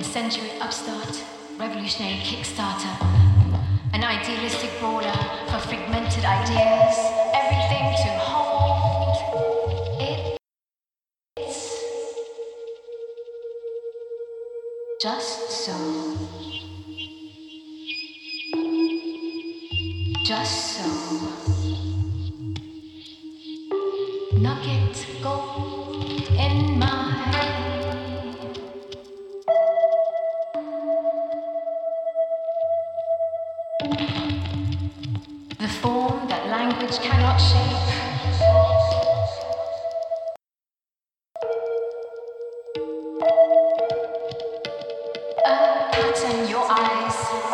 century upstart, revolutionary kickstarter, an idealistic brawler for fragmented ideas, everything to hold. It's just so. Just so. Nugget gold in my the form that language cannot shape. A pattern your eyes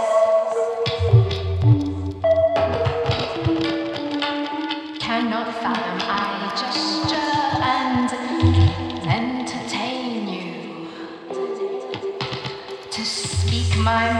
cannot fathom. I gesture and entertain you to speak my